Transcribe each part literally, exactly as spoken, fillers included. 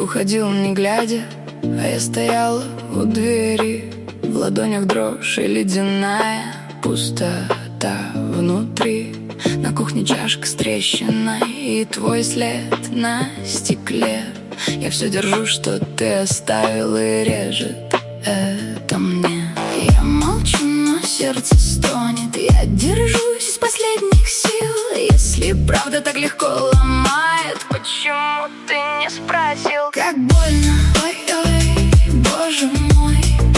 уходил не глядя, а я стояла у двери. В ладонях дрожь и ледяная пустота внутри. На кухне чашка с трещиной и твой след на стекле. Я все держу, что ты оставил, и режет это мне. Я молчу, но сердце стонет. Я держусь из последних сил. Если правда так легко ломает, почему ты не спросил? Как больно, ой-ой, боже мой.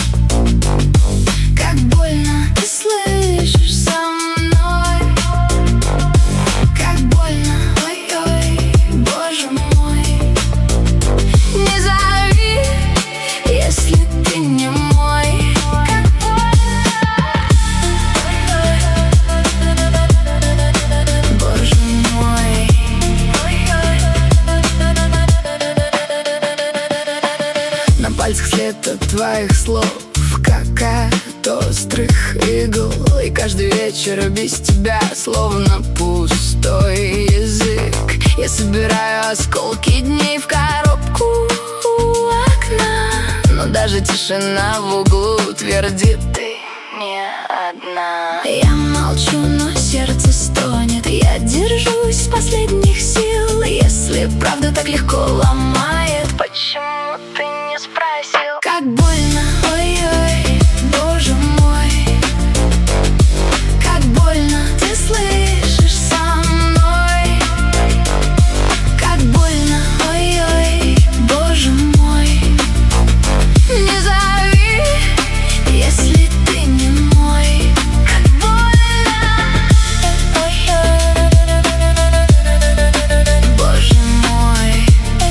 Как больно, ты слышишь со мной. Как больно, ой-ой, боже мой. Не зови, если ты не мой. Как больно, боже мой. На пальцах след от твоих слов, как от острых игл. И каждый вечер без тебя словно пустой язык. Я собираю осколки дней в коробку у окна, но даже тишина в углу твердит: ты не одна. Я молчу, но сердце стонет. Я держусь из последних сил. Если правда так легко ломает, почему ты не спросил? Как больно, ой-ой, боже мой. Как больно, ты слышишь со мной. Как больно, ой-ой, боже мой. Не зови, если ты не мой. Как больно, ой-ой, боже мой.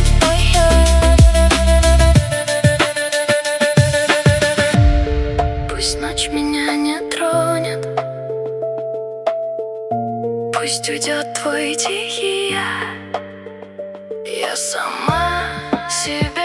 Пусть ночь меня не тронет, пусть уйдет твой тихий я. Я сама себя